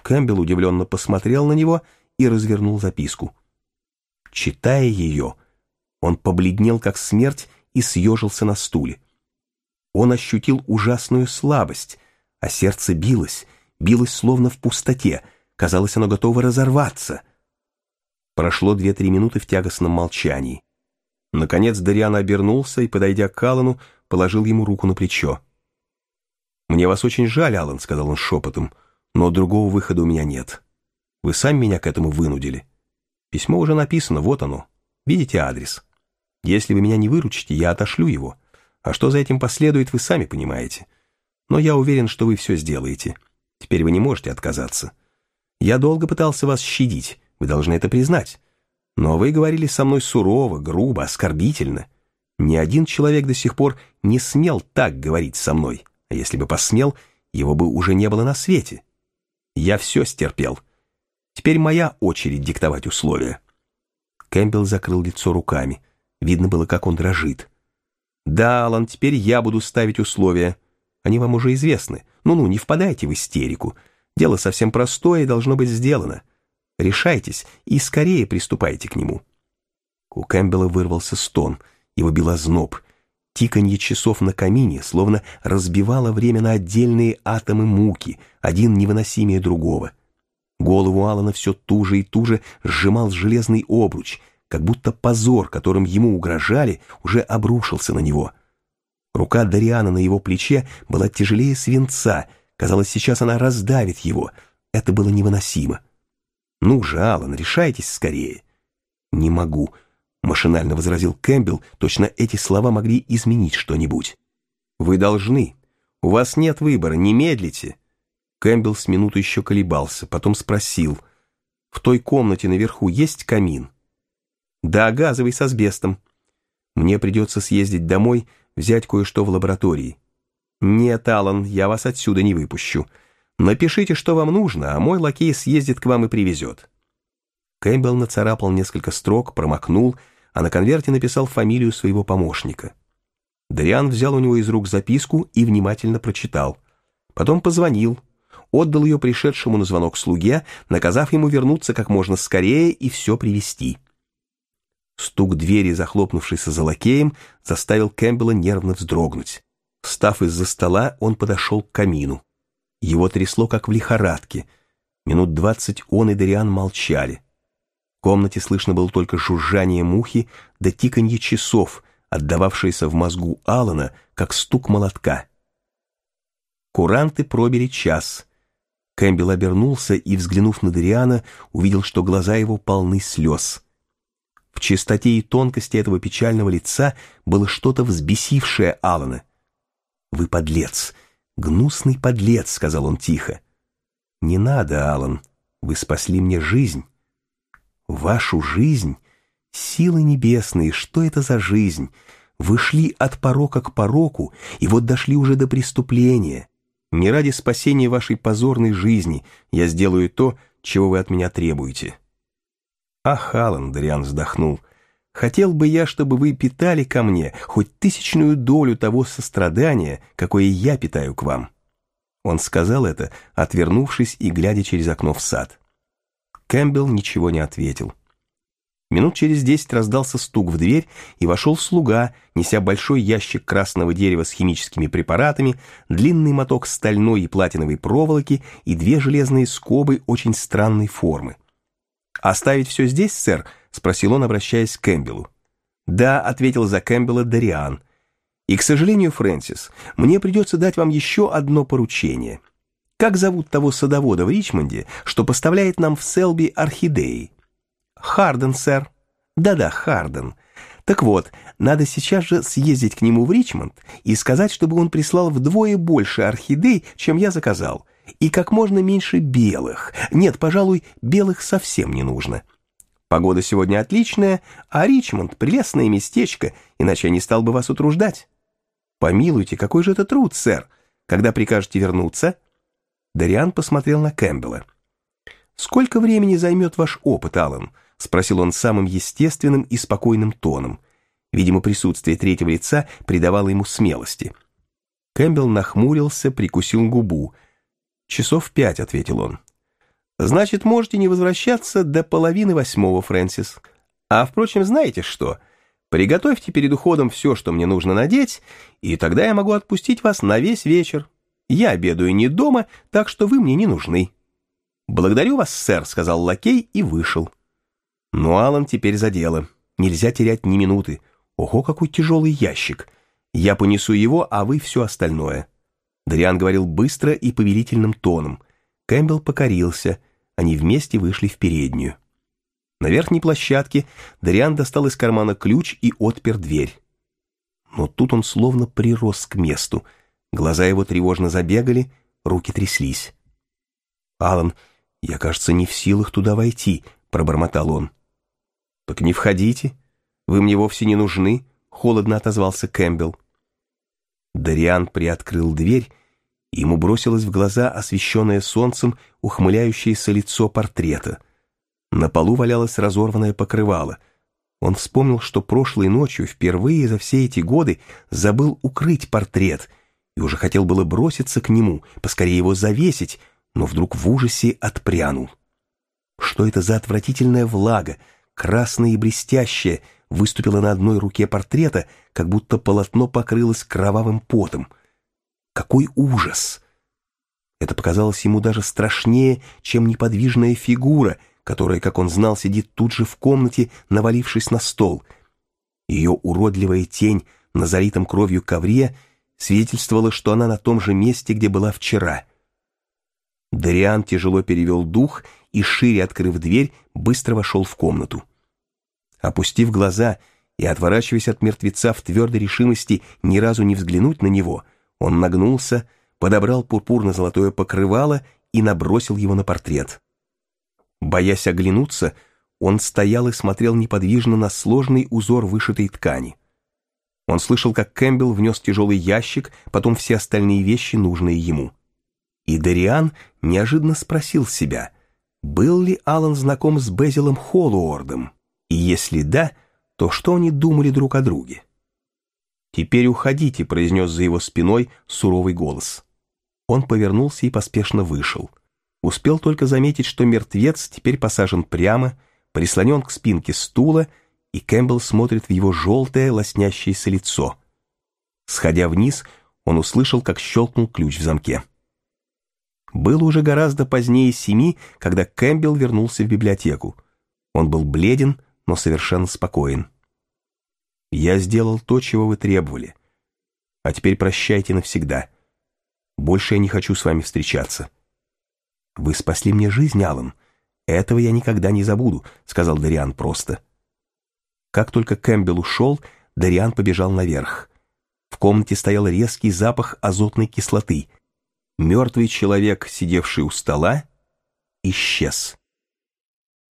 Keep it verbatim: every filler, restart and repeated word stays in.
Кэмпбелл удивленно посмотрел на него и развернул записку. Читая ее, он побледнел как смерть и съежился на стуле. Он ощутил ужасную слабость, а сердце билось, билось словно в пустоте, казалось, оно готово разорваться. Прошло две-три минуты в тягостном молчании. Наконец Дориан обернулся и, подойдя к Аллану, положил ему руку на плечо. «Мне вас очень жаль, Аллан», — сказал он шепотом, — «но другого выхода у меня нет. Вы сами меня к этому вынудили. Письмо уже написано, вот оно. Видите адрес? Если вы меня не выручите, я отошлю его. А что за этим последует, вы сами понимаете. Но я уверен, что вы все сделаете. Теперь вы не можете отказаться. Я долго пытался вас щадить, вы должны это признать. Но вы говорили со мной сурово, грубо, оскорбительно. Ни один человек до сих пор не смел так говорить со мной. А если бы посмел, его бы уже не было на свете. Я все стерпел. Теперь моя очередь диктовать условия». Кэмпбелл закрыл лицо руками. Видно было, как он дрожит. «Да, Аллан, теперь я буду ставить условия. Они вам уже известны. Ну-ну, не впадайте в истерику. Дело совсем простое и должно быть сделано. Решайтесь и скорее приступайте к нему». У Кэмпбелла вырвался стон. Его бил озноб. Тиканье часов на камине словно разбивало время на отдельные атомы муки, один невыносимее другого. Голову Аллана все туже и туже сжимал железный обруч, как будто позор, которым ему угрожали, уже обрушился на него. Рука Дориана на его плече была тяжелее свинца, казалось, сейчас она раздавит его. Это было невыносимо. «Ну же, Аллан, решайтесь скорее». «Не могу», — машинально возразил Кэмпбелл, точно эти слова могли изменить что-нибудь. «Вы должны. У вас нет выбора, не медлите». Кэмпбелл с минуту еще колебался, потом спросил: «В той комнате наверху есть камин?» «Да, газовый с асбестом. Мне придется съездить домой, взять кое-что в лаборатории». «Нет, Аллан, я вас отсюда не выпущу. Напишите, что вам нужно, а мой лакей съездит к вам и привезет». Кэмпбелл нацарапал несколько строк, промокнул, а на конверте написал фамилию своего помощника. Дориан взял у него из рук записку и внимательно прочитал. Потом позвонил, отдал ее пришедшему на звонок слуге, наказав ему вернуться как можно скорее и все привезти. Стук двери, захлопнувшейся за лакеем, заставил Кэмпбелла нервно вздрогнуть. Встав из-за стола, он подошел к камину. Его трясло, как в лихорадке. Минут двадцать он и Дориан молчали. В комнате слышно было только жужжание мухи да тиканье часов, отдававшееся в мозгу Аллана, как стук молотка. Куранты пробили час. Кэмпбелл обернулся и, взглянув на Дориана, увидел, что глаза его полны слез. В чистоте и тонкости этого печального лица было что-то взбесившее Аллана. «Вы подлец, гнусный подлец», — сказал он тихо. «Не надо, Аллан, вы спасли мне жизнь». «Вашу жизнь? Силы небесные, что это за жизнь? Вы шли от порока к пороку, и вот дошли уже до преступления. Не ради спасения вашей позорной жизни я сделаю то, чего вы от меня требуете». «Ах, Аллан», — Дориан вздохнул, — «хотел бы я, чтобы вы питали ко мне хоть тысячную долю того сострадания, какое я питаю к вам». Он сказал это, отвернувшись и глядя через окно в сад. Кэмпбелл ничего не ответил. Минут через десять раздался стук в дверь, и вошел слуга, неся большой ящик красного дерева с химическими препаратами, длинный моток стальной и платиновой проволоки и две железные скобы очень странной формы. «Оставить все здесь, сэр?» — спросил он, обращаясь к Кэмпбеллу. «Да», — ответил за Кэмпбелла Дориан. «И, к сожалению, Фрэнсис, мне придется дать вам еще одно поручение. Как зовут того садовода в Ричмонде, что поставляет нам в Селби орхидеи?» «Харден, сэр». «Да-да, Харден. Так вот, надо сейчас же съездить к нему в Ричмонд и сказать, чтобы он прислал вдвое больше орхидей, чем я заказал, и как можно меньше белых. Нет, пожалуй, белых совсем не нужно. Погода сегодня отличная, а Ричмонд — прелестное местечко, иначе я не стал бы вас утруждать». «Помилуйте, какой же это труд, сэр? Когда прикажете вернуться?» Дориан посмотрел на Кэмпбелла. «Сколько времени займет ваш опыт, Аллан?» — спросил он самым естественным и спокойным тоном. Видимо, присутствие третьего лица придавало ему смелости. Кэмпбелл нахмурился, прикусил губу. «Часов пять», — ответил он. Значит, можете не возвращаться до половины восьмого, Фрэнсис. А, впрочем, знаете что? Приготовьте перед уходом все, что мне нужно надеть, и тогда я могу отпустить вас на весь вечер. Я обедаю не дома, так что вы мне не нужны». «Благодарю вас, сэр», — сказал лакей и вышел. Но Алан теперь за дело. Нельзя терять ни минуты. Ого, какой тяжелый ящик. Я понесу его, а вы все остальное. Дориан говорил быстро и повелительным тоном. Кэмпбелл покорился. Они вместе вышли в переднюю. На верхней площадке Дориан достал из кармана ключ и отпер дверь. Но тут он словно прирос к месту. Глаза его тревожно забегали, руки тряслись. «Алан, я, кажется, не в силах туда войти», — пробормотал он. «Так не входите. Вы мне вовсе не нужны», — холодно отозвался Кэмпбелл. Дориан приоткрыл дверь, и ему бросилось в глаза освещенное солнцем ухмыляющееся лицо портрета. На полу валялось разорванное покрывало. Он вспомнил, что прошлой ночью впервые за все эти годы забыл укрыть портрет, и уже хотел было броситься к нему, поскорее его завесить, но вдруг в ужасе отпрянул. Что это за отвратительная влага, красная и блестящая, выступила на одной руке портрета, как будто полотно покрылось кровавым потом. Какой ужас! Это показалось ему даже страшнее, чем неподвижная фигура, которая, как он знал, сидит тут же в комнате, навалившись на стол. Ее уродливая тень на залитом кровью ковре свидетельствовала, что она на том же месте, где была вчера. Дориан тяжело перевел дух и, шире открыв дверь, быстро вошел в комнату. Опустив глаза и отворачиваясь от мертвеца в твердой решимости ни разу не взглянуть на него, он нагнулся, подобрал пурпурно-золотое покрывало и набросил его на портрет. Боясь оглянуться, он стоял и смотрел неподвижно на сложный узор вышитой ткани. Он слышал, как Кэмпбелл внес тяжелый ящик, потом все остальные вещи, нужные ему. И Дориан неожиданно спросил себя, был ли Алан знаком с Безилом Холлоуордом, и если да, то что они думали друг о друге? «Теперь уходите», — произнес за его спиной суровый голос. Он повернулся и поспешно вышел. Успел только заметить, что мертвец теперь посажен прямо, прислонен к спинке стула, и Кэмпбелл смотрит в его желтое, лоснящееся лицо. Сходя вниз, он услышал, как щелкнул ключ в замке. Было уже гораздо позднее семи, когда Кэмпбелл вернулся в библиотеку. Он был бледен, но совершенно спокоен. «Я сделал то, чего вы требовали. А теперь прощайте навсегда. Больше я не хочу с вами встречаться». «Вы спасли мне жизнь, Алан. Этого я никогда не забуду», — сказал Дориан просто. Как только Кэмпбелл ушел, Дориан побежал наверх. В комнате стоял резкий запах азотной кислоты. Мертвый человек, сидевший у стола, исчез.